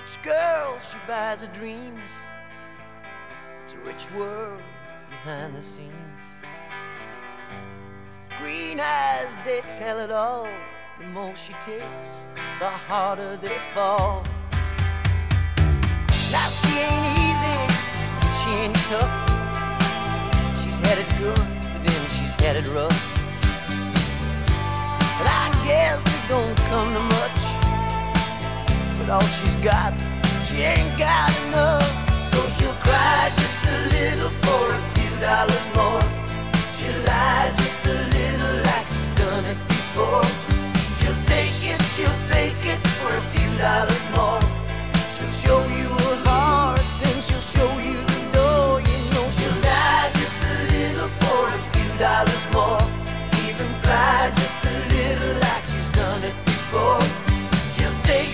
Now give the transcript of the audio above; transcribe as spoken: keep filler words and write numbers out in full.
Rich girl, she buys her dreams. It's a rich world behind the scenes. Green eyes, they tell it all. The more she takes, the harder they fall. Now she ain't easy, and she ain't tough. She's headed good, but then she's headed rough. But I guess it don't come to much. With all she's got, she ain't got enough. So she'll cry just a little for a few dollars more.